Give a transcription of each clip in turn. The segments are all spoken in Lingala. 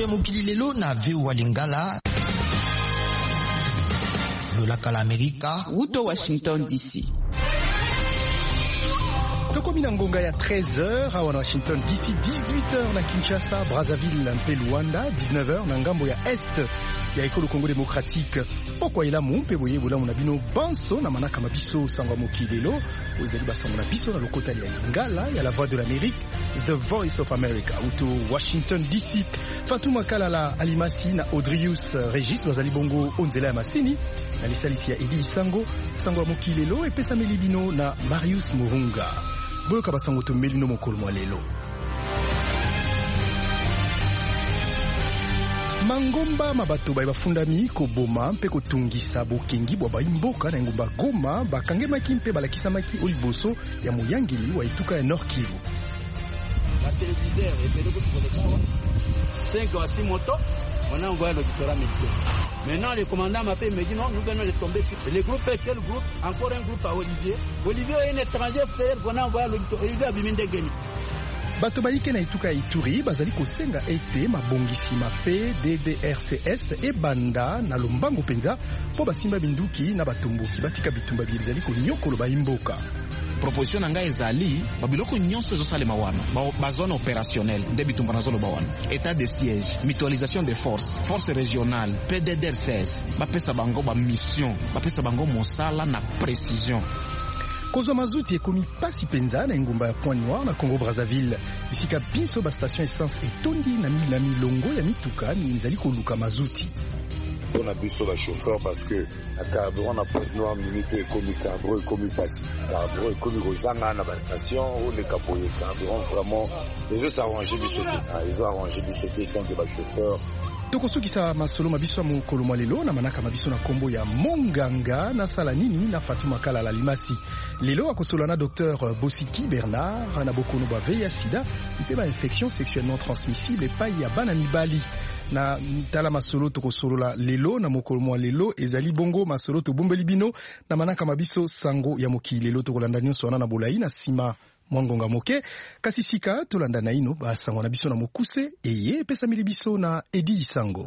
ya mokili lelo na VOA Lingala. Lola kala Amerika. Wuto Washington DC. Tokomi na ngonga ya 13h awa na Washington DC, 18h na Kinshasa, Brazzaville mpe Luanda, 19h na ngambo ya Est ya ekolo Congo démocratique. Pokwa elamu mpe boye bolamu na bino banso na manaka mabiso sangwa mokili lelo ozali basango na biso na lokotali ya Lingala ya la voix de l'Amérique, The Voice of America, uto Washington DC. Fatuma Kalala Alimasi na Audrius Regis bazali bongo onzela ya masini na lisalisi ya Edi Sango ya mokili lelo epesa melibino na Marius Murunga. Boyoka basango tomeli no mokolo mwa lelo. Mangomba mabato bafundami koboma mpe kotungisa bokengi bwa baimboka na ngomba Goma bakangemaki mpe balakisamaki oliboso ya moyangeli wa etuka ya Nord Kivu. La téléviseur est payée pour les gens. 5 ou 6 motos, on a envoyé le doctorat militaire. Maintenant, le commandant m'appelle et me dit non, nous venons de tomber sur le groupe. Quel groupe? Encore un groupe à Olivier. Olivier est un étranger frère qu'on a envoyé Olivier Abimindegeni. Bato baike na etuka ya Ituri bazali kosenga ete mabongisi mape DDRCS e banda na lombango penza po basimba binduki na batomboki batika bitumba bizali konyokolo baimboka. Proposition nanga ezali babiloko nyonso ezosalema wana ba zone opérationnelle nde bitumba na zolo bawana, état de siège, mutualisation des forces régionales, PDDRCS bapesa bango ba mission, bapesa bango mosala na précision. Kozwa mazuti ekomi pasi penza na ngomba ya Point Noir na Congo Brazzaville. Bisika binso ba station essence etondi na milongo ya mituka ni nzali koluka mazuti. On a biso la chauffeur parce que la carburant na Point Noir minute ekomi carburant ekomi pasi. Carburant ekomi kozanga na ba station ou le capoyer carburant vraiment les autres arrangé biso. Ils ont arrangé biso tant que ba chauffeur. Tokosukisa masolo mabiso ya mokolo mwa lelo na manaka mabiso na kombo ya Monganga na sala nini na Fatuma Kalala Limasi. Lelo akosola na Dr Bosiki Bernard na bokono ba veya sida mpe ba infection sexuellement transmissible epai ya bana mibali. Na tala masolo tokosolola lelo na mokolo mwa lelo ezali bongo masolo tobombeli bino na manaka mabiso sango ya mokili lelo tokolanda nyonso wana na bolai na sima mwangonga moke kasi sika tolanda na ino basango na biso na mokuse eye pesa mili biso na Edi Sango.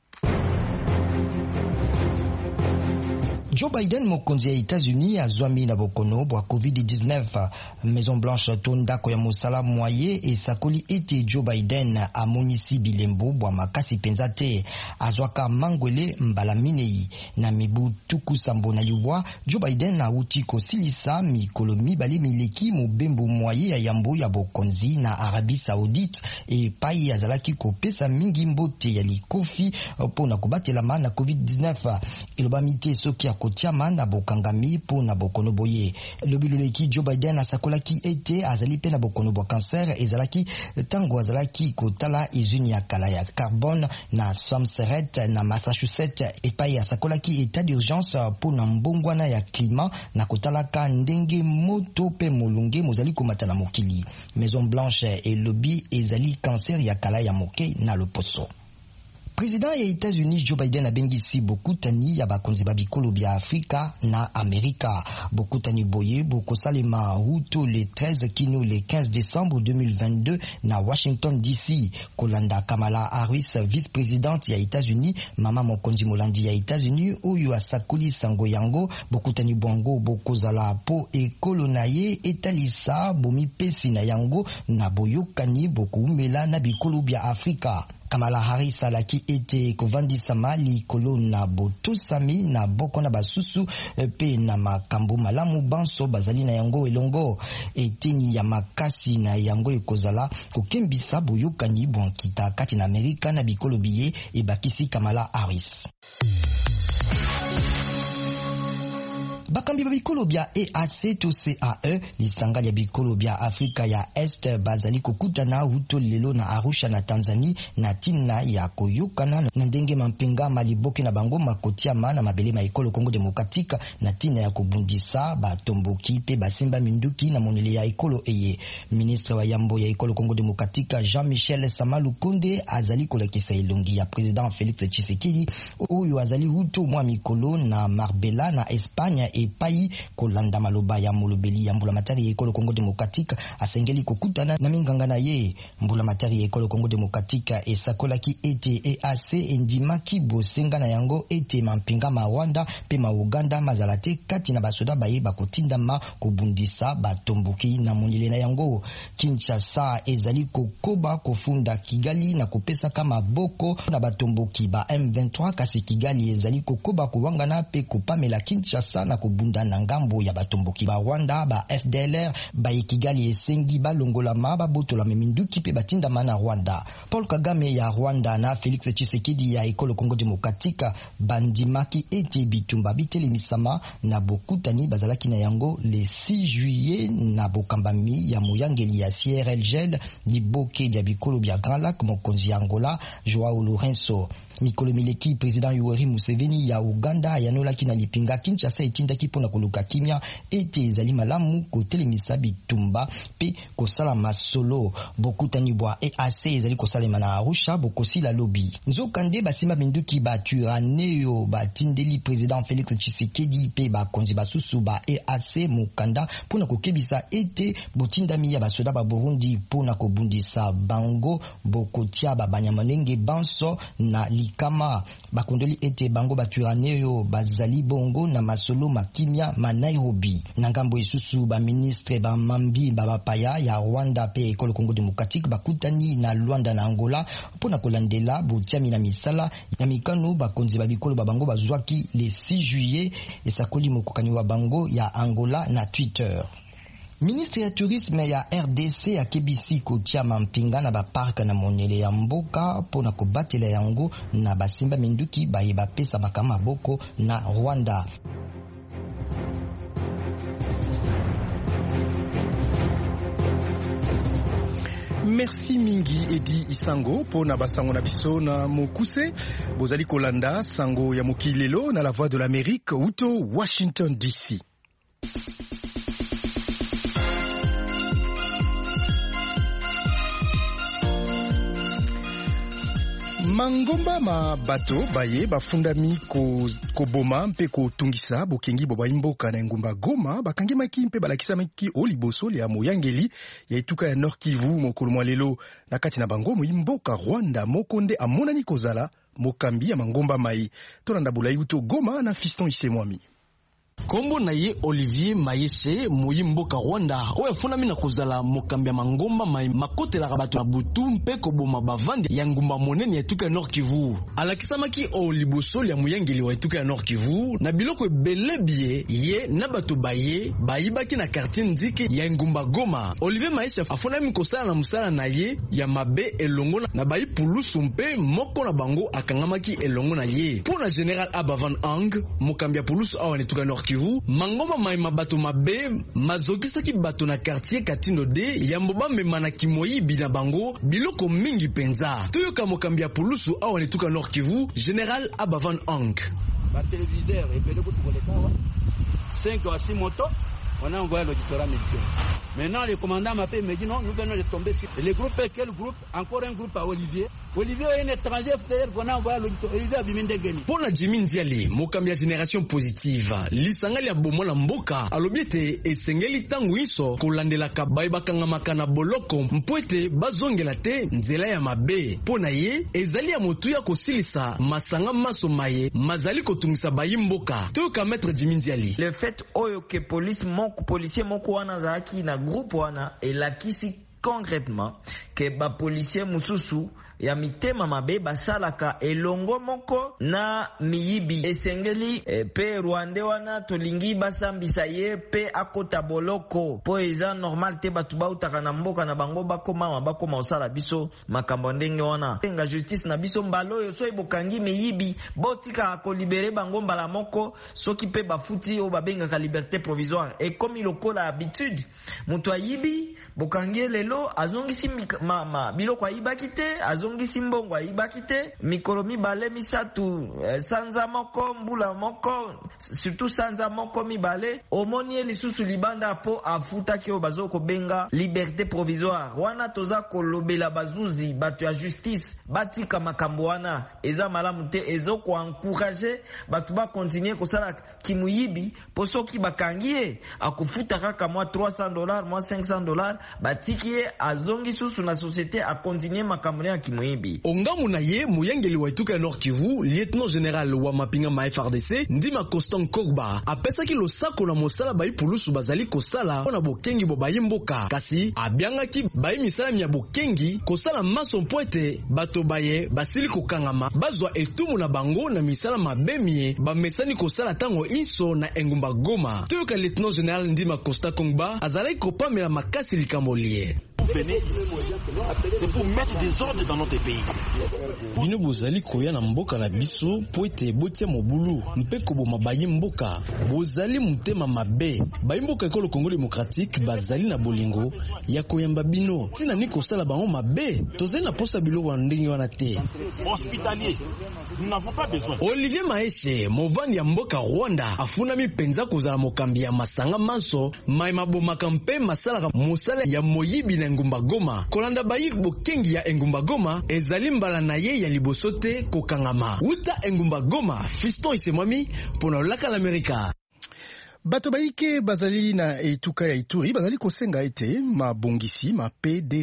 Joe Biden mokonzi ya États-Unis azwami na bokono bwa COVID-19. Maison Blanche tondako ya mosala moye esakoli ete Joe Biden amonisi bilembo bwa makasi penza te. Azwaka mangwele mbala minei na mibu tuku sambo na liwa. Joe Biden auti kosilisa mikolo mibali mileki mobembo moye ya yambo ya bokonzi na Arabie Saoudite e pai azalaki kopesa mingi mbote ya likofi pona kobatela na COVID-19. Ilobamite soki kotiama na bokangami po na bokono boye. Lobiloleki Joe Biden asakolaki ete azali pe na bokono bo cancer ezalaki tango azalaki kotala izuni ya kala ya carbone na Somerset na Massachusetts epai asakolaki état d'urgence po na mbongwana ya climat na kotalaka ndenge moto pe molunge mozali komata na mokili. Maison Blanche elobi ezali cancer ya kala ya moke na loposo. Président ya États-Unis Joe Biden abengisi bokutani ya bakonzi babikolo bya Afrika na Amerika. Bokutani boye bokosalema huto le 13 kino le 15 décembre 2022 na Washington DC. Kolanda Kamala Harris, vice-présidente ya États-Unis, mama mokonzi molandi ya États-Unis oyo asakoli sango yango. Bokutani bongo bokozala po ekolo na ye etalisa bomipesi na yango na boyokani bokumela na bikolo bya Afrika. Kamala Harris alaki ete kovandisa mali kolo na botosami na boko na basusu pe na makambo malamu banso bazali na yango elongo. Eteni ya makasi na yango ekozala kokembisa boyokani bwankita kati na Amerika na bikolo biye ebakisi Kamala Harris. Bakambi babikolo bya EAC to CAE lisanga ya bikolo bya Afrika ya Est bazali kokutana huto lelo na Arusha na Tanzania na tina ya koyokana na ndenge mampenga maliboki na bango makotia mana mabele ma ekolo Kongo Demokratika na tina ya kobundisa batomboki pe basimba minduki na monele ya ekolo eye. Ministre wa yambo ya ekolo Kongo Demokratika Jean-Michel Samalu Konde azali kolekisa elongi ya President Félix Tshisekedi oyo azali huto mwa mikolo na Marbella na Espagne epai kolanda maloba ya molobeli ya mbula matari ya ekolo Congo Démocratique asengeli kokutana na minganga na ye. Mbula matari ya ekolo Congo Démocratique esakolaki ete EAC endimaki bosenga na yango ete mampinga ma Rwanda pe ma Uganda mazala te kati na basoda baye bakotindama kobundisa batomboki na monile na yango. Kinshasa ezali kokoba kofunda Kigali na kopesa kama boko na batomboki ba M23 kasi Kigali ezali kokoba kuwangana pe kopamela Kinshasa na kubunda na ngambo ya batomboki ba Rwanda ba FDLR ba Kigali esengi balongola maba botola meminduki pe batindama na Rwanda. Paul Kagame ya Rwanda na Félix Tshisekedi ya ekolo Congo Démocratique bandimaki ete bitumba bitelemisama na bokutani bazalaki na yango le 6 juillet na bokambami ya moyangeli ya CRLGL liboke ya bikolo bya Grand Lac mokonzi ya Angola Joao Lourenço. Mikolo mileki président Yoweri Museveni ya Uganda yanolaki na lipinga Kinshasa etindaki pona koluka kimia ete ezali malamu kotelemisa bitumba pe kosala masolo. Bokutani bwa EAC ezali kosalema na Arusha bokosila lobi. Nzokande basima binduki baturaneo batindeli président Félix Tshisekedi pe bakonzi basusu ba EAC mukanda pona kokebisa ete botindami ya basoda ba Burundi pona kobundisa bango bokotia babanyamalenge banso na likama. Bakondoli ete bango baturaneo bazali bongo na masolo makimia ma Nairobi. Nangambo isusu ba ministre ba mambi ba bapaya ya Rwanda pe ekolo Congo Démocratique bakutani na Luanda na Angola pona kolandela botiami na misala ya mikano bakonzi ba bikolo ba bango bazwaki le 6 juillet esakoli mokokani wa bango ya Angola na Twitter. Ministre ya tourisme ya RDC akebisi kotia mampinga na baparka na monele ya mboka pona kobatela yango na basimba minduki baye bapesa makama boko na Rwanda. Merci mingi Edi Isango pona basango na biso na mokuse. Bozali kolanda sango ya mokilelo na la voix de l'Amérique uto Washington DC. Mangomba ma bato baye bafundami koboma mpe kotungisa bokengi boba imboka na ngumba Goma bakangimaki mpe balakisamaki oliboso ya moyangeli ya etuka ya Nord Kivu mokolo mwa lelo na kati na bango imboka Rwanda mokonde amonani kozala mokambi ya mangomba mai tolanda bulai uto Goma na Fiston Isemwami. Kombo na ye Olivier Mayeshe muyimboka Rwanda oyo afunami na kozala mokambi ya mangomba makotelaka bato na butu mpe koboma bavandi ya ngumba monene ya etuka ya Nord Kivu. Alakisamaki liboso ya muyangeli wa etuka ya Nord Kivu na biloko ebele bie ye na bato baye bayibaki na quartier Nzike ya ngumba Goma. Olivier Mayeshe afunami kosala na musala na ye ya mabe elongo na bayi pulusu mpe moko na bango akangamaki elongo na ye. Pona General Abavan Ang mokambi ya pulusu awa na etuka ya Nord Kivu mangomba maima bato mabe mazokisaki bato na quartier Katindo de yamboba mema na kimoyibi na bango biloko mingi penza. Toyoka mokambi ya pulusu awa netuka Nord Kivu General Abavan Ang. Ba téléviseur epele kutukoleka 5 à 6 motos on a envoyé l'auditoire médical. Maintenant le commandant m'appelle me dit non, nous venons de tomber sur le groupe. Quel groupe? Encore un groupe à Olivier. Olivier est un étranger frère qu'on a envoyé l'auditoire. Olivier a biminde geni. Pour la Jimmy Ndiali, mokambi ya génération positive, lisangali ya bomo la mboka, alobiete esengeli tangu iso kolandela kabai bakanga makana boloko mpwete bazongela te nzela ya mabe. Pona ye ezali ya motu ya kosilisa masanga maso maye mazali kotungisa bayi mboka. Toyoka maître Jimmy Ndiali. Le fait oyo ke police policier moko wana zaki na groupe wana elakisi concrètement que ba policier mususu ya mitema mabe basalaka elongo moko na miyibi esengeli pe Rwanda wana tolingi basambisa ye pe akota boloko po eza normal te batu bautaka na mboka na bango bakoma osala biso makambo ndenge wana tenga justice na biso mbalo yo so ebokangi miyibi botika ko libérer bango mbala moko soki pe bafuti o babengaka liberté provisoire et comme ilokola habitude mutu ayibi bokangi lelo azongisi biloko ayibaki te azongisi mbongo ibakite mikolo mibale misatu sanza moko mbula moko surtout sanza moko mibale omoni lisusu libanda po afutaki o bazoko benga liberté provisoire wana toza kolobela bazuzi bato ya justice batika makambo wana eza malamu te ezoko encourager bato ba continuer kosala kimuyibi po soki bakangie akufuta kaka mwa $300 mwa $500 batiki ye azongi susu na société a continuer makambo ya kimuyibi. Ongamu na ye muyengeli wa Ituka Nord Kivu lieutenant général wa mapinga ma FRDC Ndima Constant Kogba apesaki losako na mosala bayi pulusu bazali kosala na bokengi bo bayimboka kasi abiangaki bayi misala ya bokengi kosala maso poete bato baye basili kokangama bazwa etumu na bango na misala mabemie bamesani kosala tango inso na engumba Goma. Toyoka lieutenant général Ndima Constant Kogba azalaki kopamela makasi likambo liye. C'est pour mettre des ordres dans notre pays. Bino bozali koya na mboka na biso po ete botia mobulu mpeko boma bayi mboka bozali mutema mabe bayi mboka ekolo Congo démocratique bazali na bolingo ya koyamba bino tina ni kosala bango mabe tozali na posa biloko ndenge wana te. Hospitalier, nous n'avons pas besoin. Olivier Maeshe movani ya mboka Rwanda afuna mipenza kozala mokambi ya masanga manso mai mabomaka mpe masalaka mosala ya moyibi na engumba Goma kolanda bayi bokengi ya engumba Goma ezali mbala na ye ya liboso te kokangama uta engumba Goma. Fiston Isemwami pona olaka l'Amerika. Bato baike bazali na Etuka ya Ituri bazali kosenga ete mabongisi ma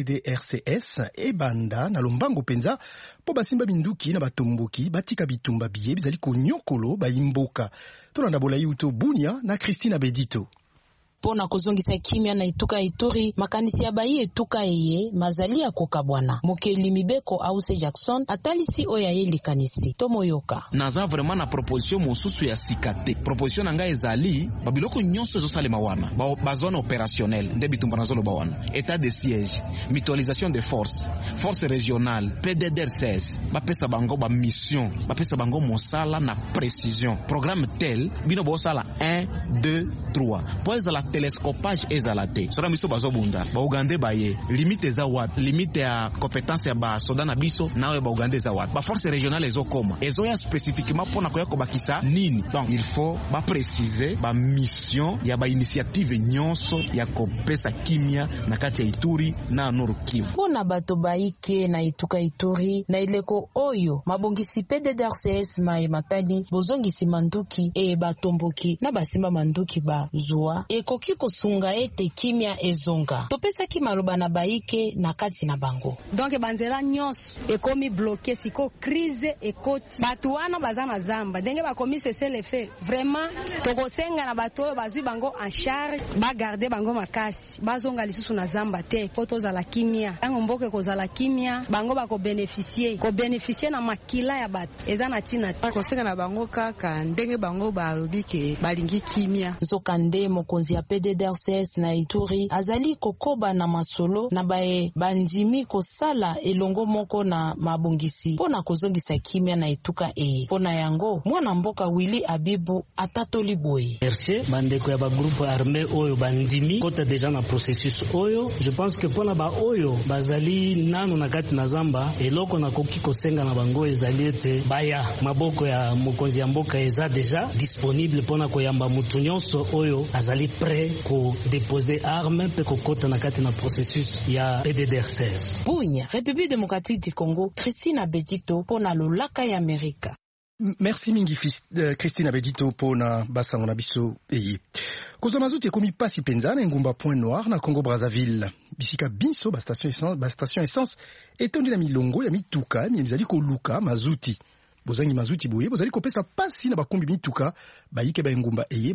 PDDRCS ebanda na lombango penza po basimba binduki na batomboki batika bitumba biye bizali konyokolo bayimboka. Tolanda bolai uto Bunia na Christina Bedito. Pona kozongisa kimia na Ituka Ituri makanisi ya bayi Etuka eye mazali ya kokabwana mokeli mibeko Ause Jackson atalisi oya ye likanisi tomoyoka naza vraiment na proposition mosusu ya sikate proposition nanga ezali babiloko nyonso ezosalema wana bazone opérationnelle nde bitumba nazolo bawana état de siège mutualisation de force régionale PDDR16 bapesa bango ba mission bapesa bango mosala na précision programme tel bino bosala 1 2 3 poeza la telescopage ezalate sora miso bazobunda ba Uganda baye limite za wat limite ya compétence ya ba soda na biso nawe ba Uganda za wat ba force régionale ezokoma ezoya spécifiquement pona koya kobakisa nini donc il faut ba préciser ba mission ya ba initiative nyonso ya kopesa kimia na kati ya Ituri na Nord Kivu pona bato baike na Ituka Ituri na ileko oyo mabongisi PDDRCS mai matali bozongisi manduki e batomboki na basimba manduki ba zua koki kosunga ete kimia ezonga topesa ki maloba na baike na kati na bango donc banzela nyonso ekomi bloqué siko crise ekoti batu wana bazana zamba ndenge bakomi cesser le feu vraiment tokosenga na bato oyo bazwi bango en charge ba garder bango makasi bazonga lisusu na zamba te po tozala kimia tango mboke kozala kimia bango bako bénéficier na makila ya bato eza na tina kosenga na bango kaka ndenge bango balobi ke balingi kimia nzokande mokonzi ya PDDRCS na Ituri azali kokoba na masolo na bae bandimi kosala elongo moko na mabongisi pona kozongisa kimia na Ituka pona yango mwana mboka Willy Abibu atatoli boye merci bandeko ya ba groupe armé oyo bandimi kota deja na processus oyo je pense que pona ba oyo bazali nano na kati na zamba eloko na koki kosenga na bango ezali ete baya maboko ya mokonzi ya mboka eza deja disponible pona koyamba mutu nyonso oyo azali prêt ko déposer arme pe ko kota na kati na processus ya PDDR16. Bunya, République démocratique du Congo, Christina Bedito pona lolaka ya Amerika. Merci mingi Christina Bedito pona basango na biso eye. Kozwa mazuti ekomi pasi penza na ngumba Point Noir na Congo Brazzaville. Bisika binso ba station essence etondi na milongo ya mituka mizali koluka mazuti. Bozangi mazuti boye bozali kopesa pasi na bakombi mituka bayike ba ngumba eye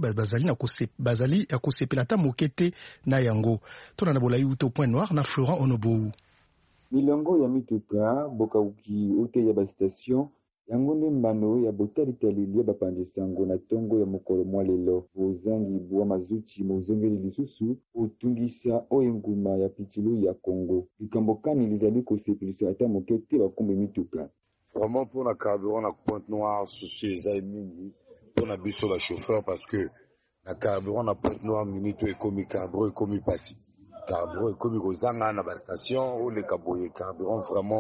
bazali ya kosepela ta mokete na yango tona na bolayi uto Point Noir na Florent Onobou. Milongo ya mituka bokauki ote ya ba station yango nde mbano ya botalitali ya bapandisango na tongo ya mokolo mwa lelo bozangi bwa mazuti mozongeli lisusu otungisa oyo nguma ya pitilu ya Congo likambo kani lizali kosepelisa ata mokete bakombi mituka. Vraiment pour la carburant na Pointe Noire souci eza mingi pour na biso la chauffeur parce que na carburant na Pointe Noire minito ekomi carburant ekomi pasi carburant ekomi kozanga na ba station ou le kaboye carburant vraiment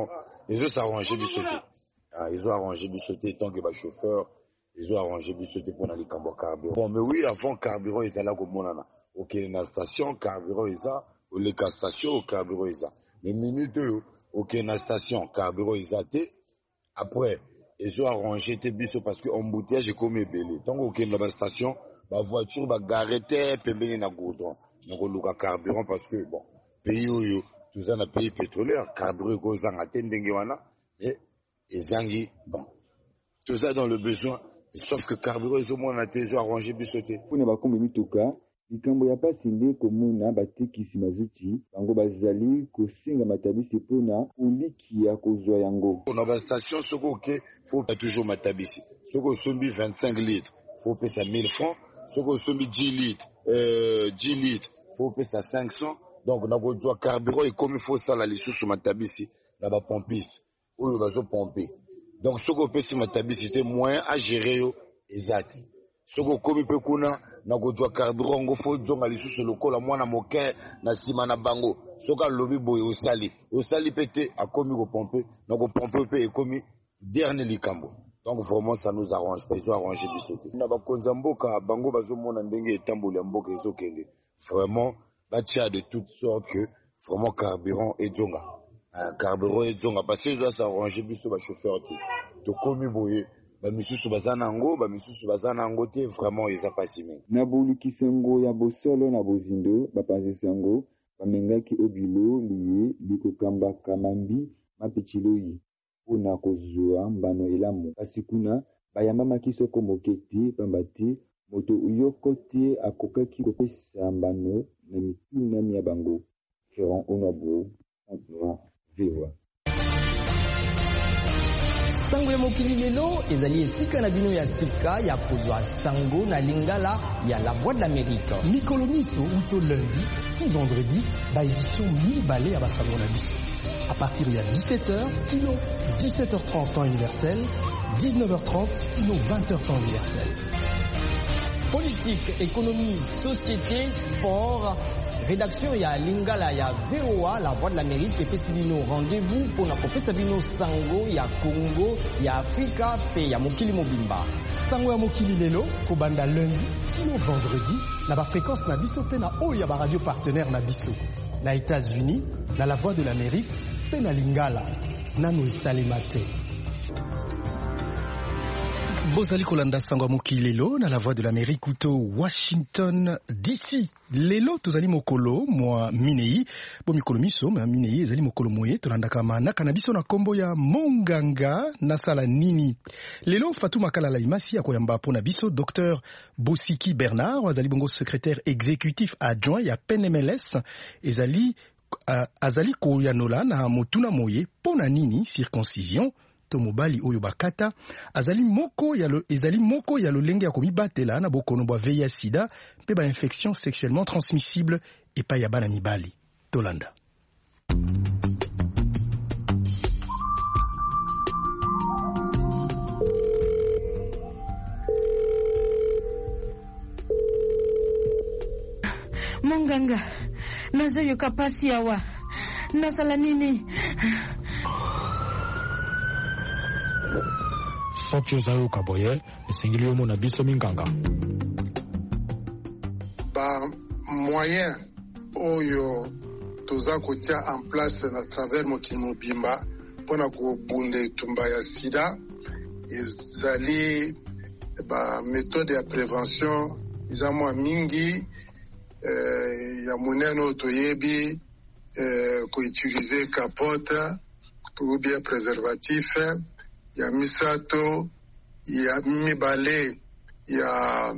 ils ont s'arrangé du sauter. Ils ont arrangé du sauter tant que les chauffeurs, ils ont arrangé du sauter pour aller cambo carburant. Bon, mais oui, avant carburant, ils allaient comme monana. Ok, la station carburant ils a, ou les stations carburant ils a. Les minutes ok, la station carburant ils a té. Après, ils ont arrangé tes bus parce que embouteillage est comme belé. Tant ok, la station, la voiture va garer pembeni na goudron. Donc on loue carburant parce que bon, pays où tout ça na pays pétrolier, carburant cause en attending wana et zangi bon. Tout ça dans le besoin, sauf que carburant ils ont moins na tezo arrangé bisoté. Pour ne pas comme mituka, likambo ya pasi nde komuna batekisi mazuti, bango bazali kosenga matabisi pona uliki ya kozwa yango. On a ba station soko ok, faut pas toujours matabisi. Soko sombi 25 litres, faut payer ça 1000 francs. Soko sombi 10 litres, 10 litres, faut payer ça 500. Donc on a besoin carburant et comme il faut ça la lissu sur matabisi, là ba pompiste, ou il va se pomper. Donc soko pesi matabisi c'est moyen à gérer yo exact. Soko komi pe kuna na besoin carburant ngo faut zonga lissu sur le col mwana moke na sima na bango. Soka lobi boye osali pété a komi ko pomper, na ko pomper pe e komi dernier likambo. Donc vraiment ça nous arrange, ils ont arrangé du sauté. Na ba konzamboka bango bazo mona ndenge etamboli mboka ezokende. Vraiment batia de toutes sortes que vraiment carburant et zonga. Carburant et zonga parce que ça s'arranger biso ba chauffeur ti. To komi boye ba misusu bazana ngo, ba misusu bazana ngo te vraiment ils a pas simé. Na bolukisengo ya bosolo na bozindo bapanzesango bamengaki obilo liye likokamba kamambi mapichiloyi. Una kozwa mbano elamu kasi kuna bayambamaki soko moketi pambati moto uyoko te akokaki kopesa mbano na mituna ya bango. Ferrand Onabo, Antwa, VOA. Sango ya mokili lelo ezali esika na bino ya sika ya kozwa sango na lingala ya La Voix de l'Amérique. Mikolo miso uto lundi, ti vendredi, ba édition mibale ya basango na biso. À partir de 17h, kilo 17h30 temps universel, 19h30, kilo 20h temps universel. Politique, économie, société, sport, rédaction ya lingala ya VOA, La Voix de l'Amérique, et Pesibino, rendez-vous pour na Pesibino Sango ya Congo, ya Afrika, pe ya Mokili Mobimba. Sango ya Mokili lelo, kobanda lundi, kilo vendredi, na ba fréquence na biso pe na o ya ba radio partenaire na biso. Na États-Unis, na La Voix de l'Amérique, pe na lingala, nano esalemate. Bozali kolanda sango moki lelo na La Voix de l'Amérique uto Washington DC. Lelo tozali mokolo mwa minei, bo mikolo miso ma minei ezali mokolo moye tolanda kama na kanabiso na kombo ya Monganga na sala nini. Lelo Fatuma Kalala Imasi akoyamba pona biso Dr Bosiki Bernard azali bongo secrétaire exécutif adjoint ya PNMLS ezali azali koyanola na motuna moye pona nini circoncision mobali oyo bakata ezali moko ya lolenge ya komibatela na bokono bwa VIH sida pe ba infection sexuellement transmissible epai ya bana mibali tolanda. Monganga nazoyoka pasi awa nasala nini? soki ozayoka boye esengeli yo mona biso minganga. Ba moyen oyo toza kotia en place na travers mokili mobimba mpona kobunda etumba ya sida ezali ba méthode ya prévention eza mwa mingi ya monene oyo toyebi koutilize capote ou bien préservatif ya misato ya mibale ya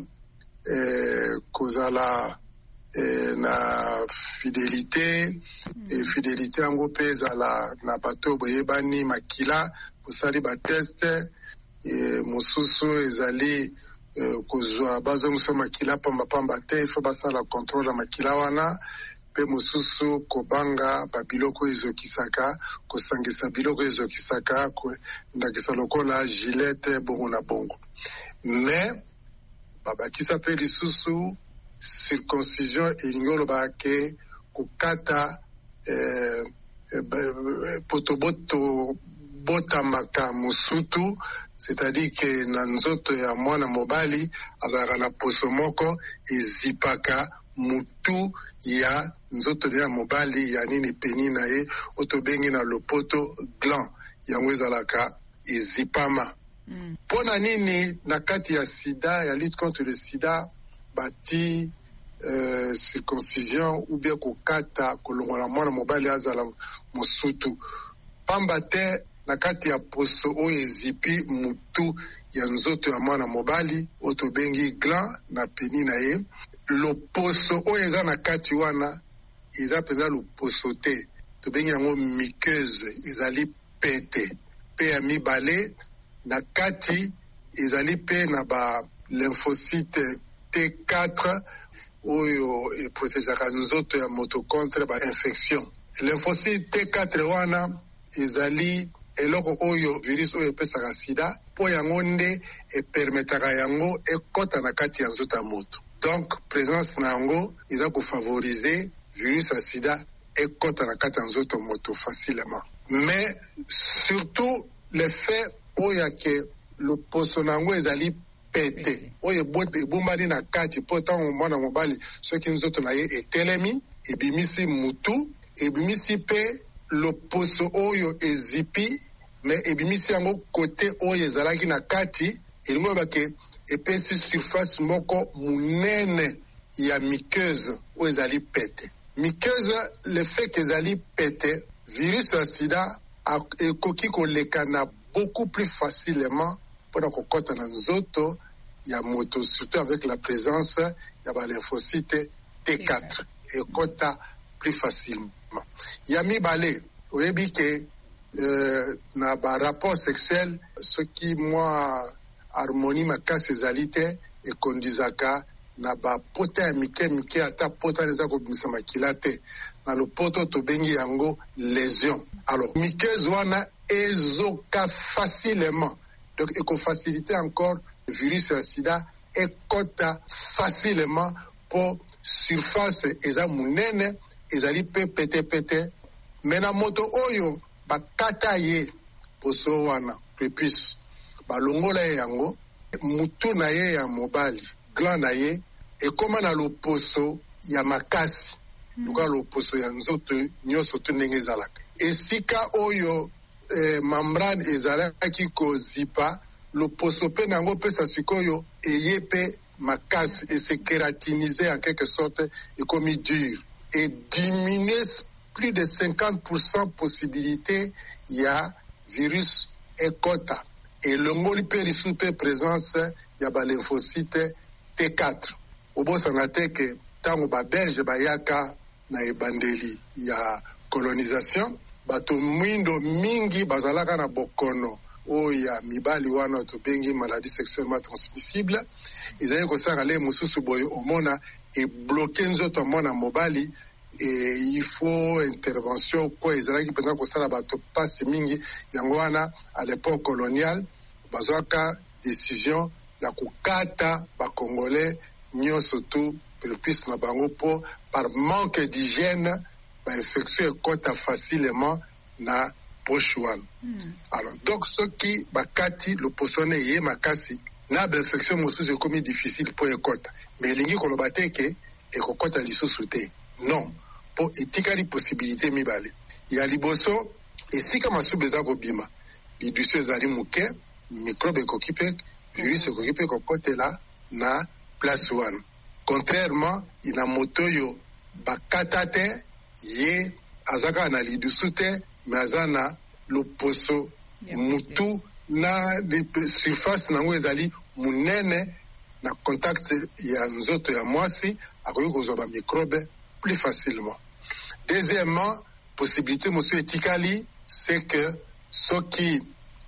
kozala na fidélité fidélité yango mpe ezala na bato boyebani makila kosali bateste mosusu ezali kozwa bazongisa makila pambapamba te ifo basala contrôle ya makila wana mpe mosusu kobanga babiloko ezokisaka kosangisa biloko ezokisaka ndakisa lokola gilete bongo na bongo me babakisa mpe lisusu circoncision elingi oloba ke kokata potoboto ebotamaka mosutu, c'est-à-dire que na nzoto ya mwana mobali azalaka na poso moko ezipaka mutu ya nzoto ya mobali ya nini peni na ye otobengi na lopoto gland yango ezalaka ezipama. Pona nini na kati ya sida, ya lutte contre le sida bati circoncision ou bien kokata kolongola mwana mobali azala mosutu? Pamba te na kati ya poso oyo ezipi mutu ya nzoto ya mwana mobali otobengi gland na peni na ye, loposo oyo eza na kati wana eza penza loposo te, tobengi yango muqueuse, ezali pete. Pe ya mibale na kati ezali pe na ba lymphocyte T4 oyo eprotegeaka nzoto ya moto contre ba infection. Lymphocyte T4 wana ezali eloko oyo virus oyo epesaka sida, po yango nde epermetaka yango ekota na kati ya nzoto ya moto. Donc présence na yango eza kofavoriser virus ya sida ekota na kati ya nzoto moto facilement. Mais surtout le fait oyo ke loposo na yango ezali pete oyo ebombani na kati po ntango mwana mobali soki nzoto na ye etelemi ebimisi mutu, ebimisi pe loposo oyo ezipi, me ebimisi yango kote oyo ezalaki na kati, elingo yebake epesi surface moko munene ya muqueuse oyo ezali pete. Muqueuse, le fait qu'ezali pete, virus ya sida ekoki koleka na beaucoup plus facilement pona kokota na nzoto ya moto, surtout avec la présence ya ba lymphocyte T4 ekota plus facilement. Ya mibale oyebi ke na ba rapport sexuel soki mwa harmonie makasi ezali te ekondizaka na ba pota ya mike ata pota neza kobimisa makila te, na lopoto tobengi yango lésion. Alors muqueuse wana ezoka facilement, donc ekofacilite encore virus ya sida ekota facilement po surface eza munene ezali pe pete. Mena moto oyo bakata ye poso wana prepuce balongola ye yango, mutu na ye ya mobali gland na ye ekoma na loposo ya makasi, luka loposo ya nzoto nyonso tu ndenge ezalaka. Esika oyo membrane ezalaki kozipa, loposo pe nango pesa sikoyo eye pe makasi et se kératiniser en quelque sorte ekomi dur et diminuer plus de 50% possibilité ya virus ekota et longoli pe lisu pe présence ya ba lymphocyte T4. Obosanga te ke tango ba belge bayaka na ebandeli ya colonisation, bato mwindo mingi bazalaka na bokono oya mibali wana tobengi maladie sexuellement transmissible, ezali kosaka le mosusu boye omona ebloke nzoto mwana mobali, et il faut intervention kwa ezalaki penza kosala bato pasi mingi. Yango wana à l'époque coloniale bazwaka décision ya kukata bakongolais nyonso tu pelopiste na bango po par manque d'hygiène ba infection ekota facilement na poche wana. Alors donc ceux qui bakati loposo ne ye makasi na ba infection mosusu ekomi difficile po ekota, mais elingi koloba te ke ekokota lisusu te, non, po etikali possibilité mibale. Ya liboso esika masubu eza kobima lidusu ezali moke, microbe ekoki pe virus ekoki pe kokotela na place wana. Contrairement ina moto oyo bakata te ye azaka na lidusu te, mais aza na loposo mutu na surface nango ezali munene, na contact ya nzoto ya mwasi akoki kozwa ba microbe plus facilement. Deuxièmement, possibilité mosu etikali, c'est que soki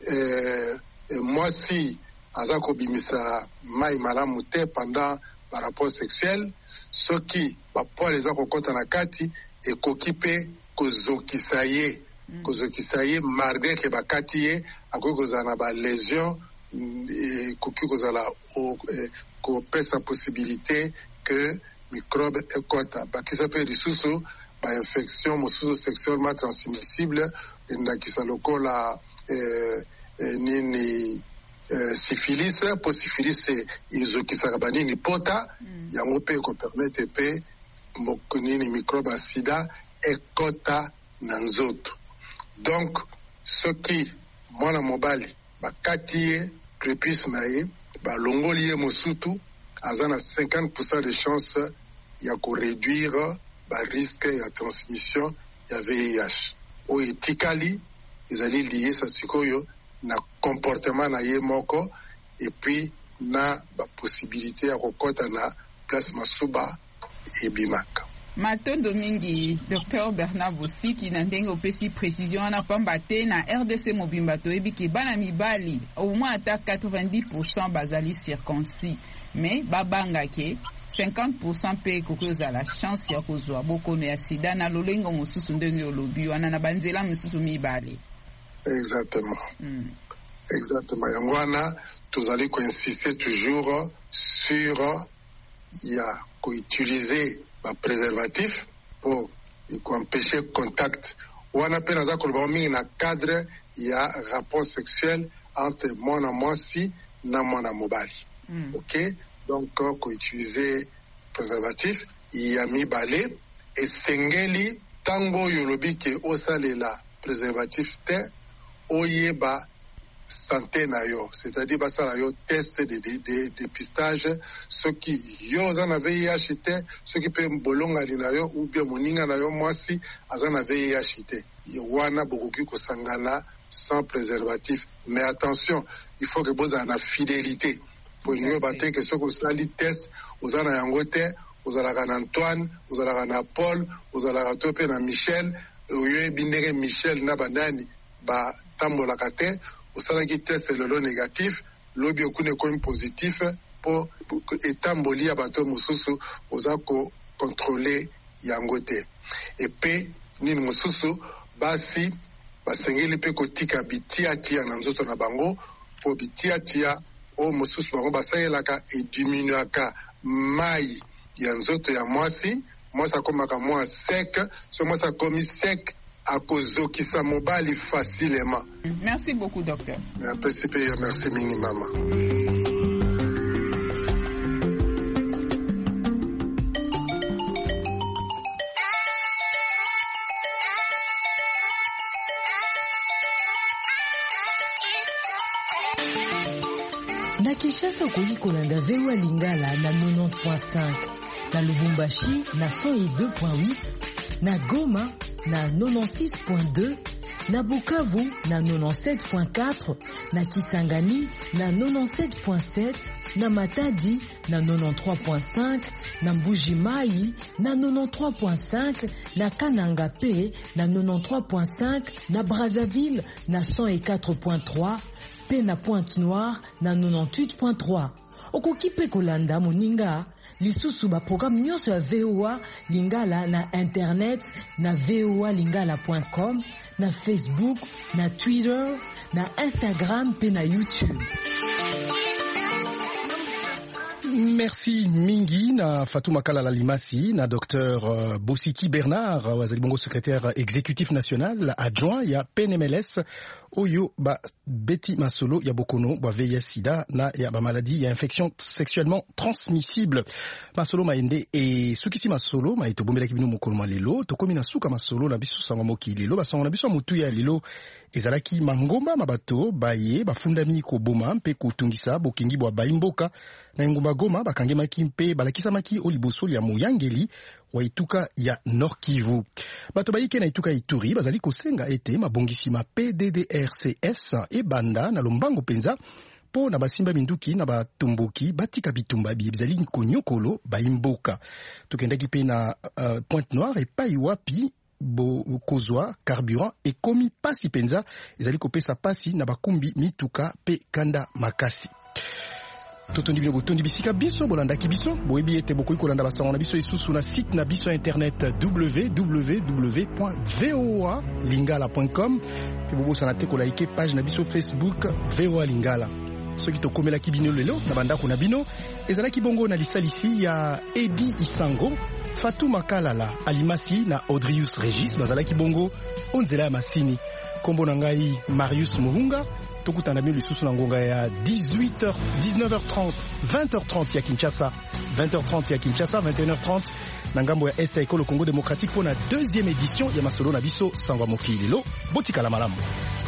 mwasi aza kobimisa mai malamu te pendant ba rapport sexuel, soki ba poil eza kokota na kati ekoki pe kozokisa ye malgré ke bakati ye akoki kozala na ba lésion, ekoki kozala kopesa possibilité que microbe ekota. Bakisa pe lisusu ba infection mosusu sexuellement transmissible endakisa lokola nini syphilis po syphilis ezokisaka banini pota yango mpe ekopermete mpe nini microbe ya sida ekota na nzoto. Donc soki mwana mobali bakati ye prépuce na ye balongoli ye mosutu aza na 50% de chance ya koréduire barisque ya transmission ya VIH oyo etikali ezali liye sa sikoyo na comportement na ye moko epuis na baposibilité ya kokota na place masuba ebimaka. Matondo mingi Dr Bernard Bosiki na ndenge opesi précision wana pamba te na RDC mobimba toyebi ke bana mibali au moins ata 90% bazali circoncis mais babanga ke 50% pe kokoza la chance ya kozwa bokono ya sida na lolengo mosusu ndenge olobi wana na banzela mosusu mibali. Exactement. Exactement. Yango wana tozali koinsister toujours sur ya koutiliser ba préservatif pour empêcher contact wana pe naza koloba mingi na cadre ya rapport sexuel entre mwana mwasi na mwana mobali. OK, donc ko utiliser préservatif ya mibale esengeli tango yolobi ke osalela préservatif te oyeba santé na yo, c'est-à-dire basala yo test de dépistage soki yo za na VIH te soki pe mbolonga lina yo ou bien moninga na yo mwasi aza na VIH te wana bokoki kosangana sans préservatif. Mais attention, il faut que boza na fidélité pour nous battre que soki osali test ozana yango te ozalaka na Antoine ozalaka na Paul ozalaka to pe na Michel oyo ebindere Michel na banani ba tambolaka te osalaki test lelo négatif lobi okune komi positif po etamboli ya bato mosusu oza ko contrôler yango te. Epe nini mosusu basi basengeli pe kotika bitiatia na nzoto na bango po bitiatia o mosusu bango basalelaka ediminaka mai ya nzoto ya mwasi akomaka mwa sec so mwasi akomi sec akozokisa mobali facilement. Merci beaucoup docteur. Merci mingi mama. Na Kinshasa okoki kolanda VOA Lingala na 90.5, na Lubumbashi na 102.8, na Goma na 96.2, na Bukavu na 97.4, na Kisangani na 97.7, na Matadi na 93.5, na Mbuji-Mayi na 93.5, na Kananga Pe na 93.5, na Brazzaville na 104.3, pe na Pointe-Noire na 98.3. Okoki pe kolanda moninga lisusu ba programme nyonso ya VOA Lingala na internet na voalingala.com, na Facebook, na Twitter, na Instagram pe na YouTube. Merci mingi na Fatouma Kalala Limasi na Dr Bosiki Bernard wazali bongo secrétaire exécutif national adjoint ya PNMLS oyo ba beti masolo ya bokono ba VIH sida na ya ba maladie ya infection sexuellement transmissible masolo maende e sukisi masolo ma etobombela kibino mokolo lelo tokomi na suka masolo na biso sango moki lelo basango na biso mutu ya lelo ezalaki mangomba mabato baye bafundami ko boma mpe kotungisa bokingi bwa baimboka na ngumba Goma bakangemaki mpe balakisamaki oliboso ya moyangeli wa ituka ya Nord Kivu. Bato bayike na ituka Ituri bazali kosenga ete mabongisi ma PDDRCS e banda na lombango penza po na basimba minduki na batomboki batika bitumba bizali konyokolo baimboka. Tukendaki pe na Pointe-Noire epai wapi bo kozwa carburant ekomi pasi penza ezali kopesa pasi na bakumbi mituka pe kanda makasi. Totondi bino botondi bisika biso bolandaki biso boyebi ete bokoki kolanda basango na biso isusu na site na biso internet www.voalingala.com pe bobosana te kolaike page na biso Facebook VOA Lingala. Soki tokomelaki bino lelo na bandako na bino ezalaki bongo na lisalisi ya Edi Isango Fatou Makalala Alimasi na Audrius Regis bazalaki bongo onzela ya masini. Kombo na ngai Marius Muhunga. Tokutana mi lisusu na ngonga ya 18h, 19h30, 20h30 ya Kinshasa, 20h30 ya Kinshasa, 21h30 na ngambo ya Est ya Ekolo Congo Démocratique pour la deuxième édition ya masolo na biso sangwa mokili lo botikala malamu.